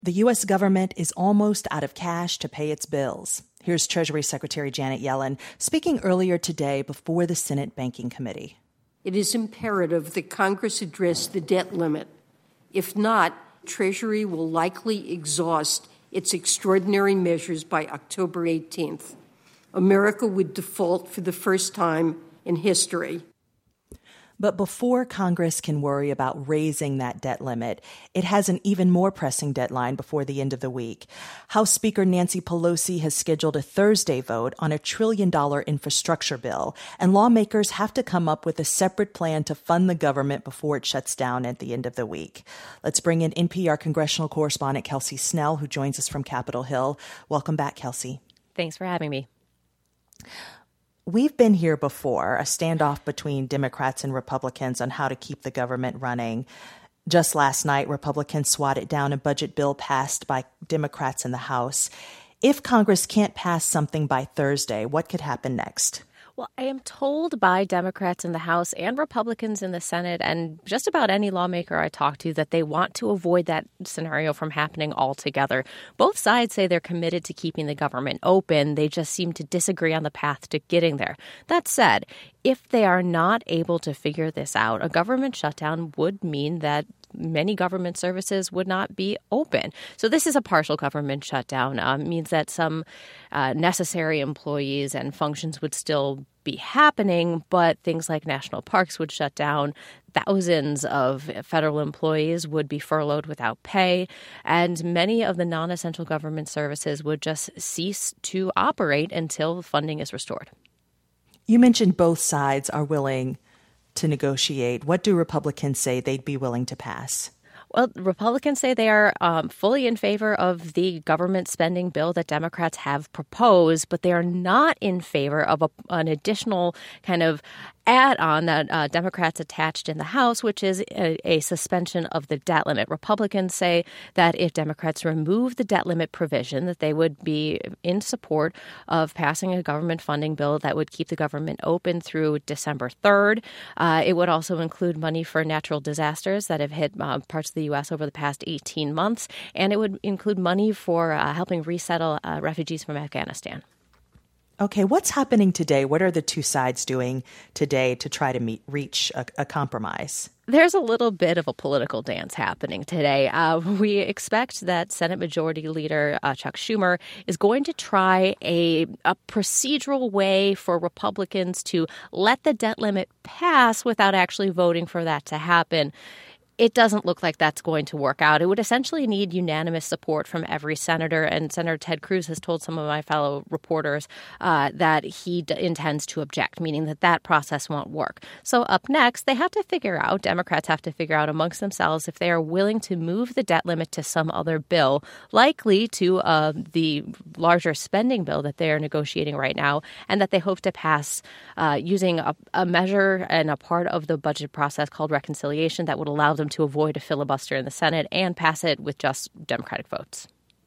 The U.S. government is almost out of cash to pay its bills. Here's Treasury Secretary Janet Yellen speaking earlier today before the Senate Banking Committee. It is imperative that Congress address the debt limit. If not, Treasury will likely exhaust its extraordinary measures by October 18th. America would default for the first time in history. But before Congress can worry about raising that debt limit, it has an even more pressing deadline before the end of the week. House Speaker Nancy Pelosi has scheduled a Thursday vote on a $1 trillion infrastructure bill, and lawmakers have to come up with a separate plan to fund the government before it shuts down at the end of the week. Let's bring in NPR congressional correspondent Kelsey Snell, who joins us from Capitol Hill. Welcome back, Kelsey. Thanks for having me. We've been here before, a standoff between Democrats and Republicans on how to keep the government running. Just last night, Republicans swatted down a budget bill passed by Democrats in the House. If Congress can't pass something by Thursday, what could happen next? Well, I am told by Democrats in the House and Republicans in the Senate and just about any lawmaker I talk to that they want to avoid that scenario from happening altogether. Both sides say they're committed to keeping the government open. They just seem to disagree on the path to getting there. That said, if they are not able to figure this out, a government shutdown would mean that many government services would not be open. So this is a partial government shutdown. Means that some necessary employees and functions would still be happening, but things like national parks would shut down. Thousands of federal employees would be furloughed without pay, and many of the non-essential government services would just cease to operate until funding is restored. You mentioned both sides are willing to negotiate. What do Republicans say they'd be willing to pass? Well, Republicans say they are fully in favor of the government spending bill that Democrats have proposed, but they are not in favor of an additional kind of add-on that Democrats attached in the House, which is a suspension of the debt limit. Republicans say that if Democrats remove the debt limit provision, that they would be in support of passing a government funding bill that would keep the government open through December 3rd. It would also include money for natural disasters that have hit parts of the U.S. over the past 18 months, and it would include money for helping resettle refugees from Afghanistan. Okay, what's happening today? What are the two sides doing today to try to reach a compromise? There's a little bit of a political dance happening today. We expect that Senate Majority Leader Chuck Schumer is going to try a procedural way for Republicans to let the debt limit pass without actually voting for that to happen. It doesn't look like that's going to work out. It would essentially need unanimous support from every senator. And Senator Ted Cruz has told some of my fellow reporters that he intends to object, meaning that that process won't work. So up next, Democrats have to figure out amongst themselves if they are willing to move the debt limit to some other bill, likely to the larger spending bill that they are negotiating right now, and that they hope to pass using a measure and a part of the budget process called reconciliation that would allow them to avoid a filibuster in the Senate and pass it with just Democratic votes.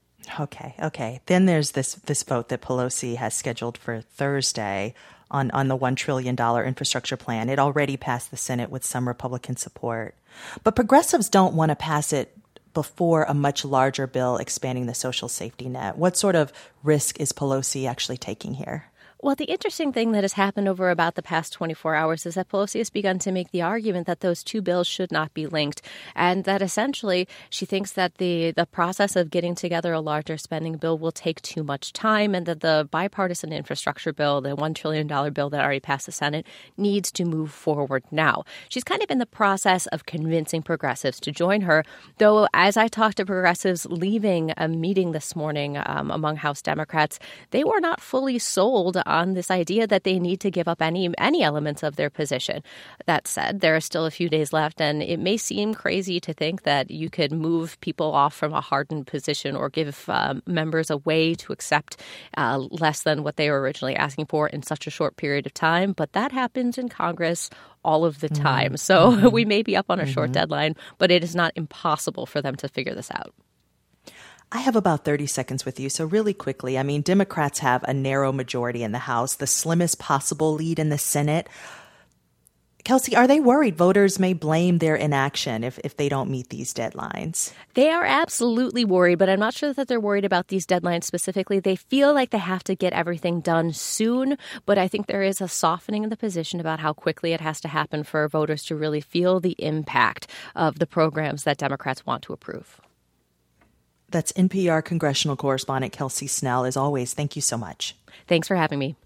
Okay. Then there's this vote that Pelosi has scheduled for Thursday on the $1 trillion infrastructure plan. It already passed the Senate with some Republican support. But progressives don't want to pass it before a much larger bill expanding the social safety net. What sort of risk is Pelosi actually taking here? Well, the interesting thing that has happened over about the past 24 hours is that Pelosi has begun to make the argument that those two bills should not be linked, and that essentially she thinks that the process of getting together a larger spending bill will take too much time, and that the bipartisan infrastructure bill, the $1 trillion bill that already passed the Senate, needs to move forward now. She's kind of in the process of convincing progressives to join her, though as I talked to progressives leaving a meeting this morning among House Democrats, they were not fully sold on this idea that they need to give up any elements of their position. That said, there are still a few days left, and it may seem crazy to think that you could move people off from a hardened position or give members a way to accept less than what they were originally asking for in such a short period of time. But that happens in Congress all of the time. So we may be up on a short deadline, but it is not impossible for them to figure this out. I have about 30 seconds with you. So really quickly, I mean, Democrats have a narrow majority in the House, the slimmest possible lead in the Senate. Kelsey, are they worried voters may blame their inaction if they don't meet these deadlines? They are absolutely worried, but I'm not sure that they're worried about these deadlines specifically. They feel like they have to get everything done soon, but I think there is a softening in the position about how quickly it has to happen for voters to really feel the impact of the programs that Democrats want to approve. That's NPR congressional correspondent Kelsey Snell. As always, thank you so much. Thanks for having me.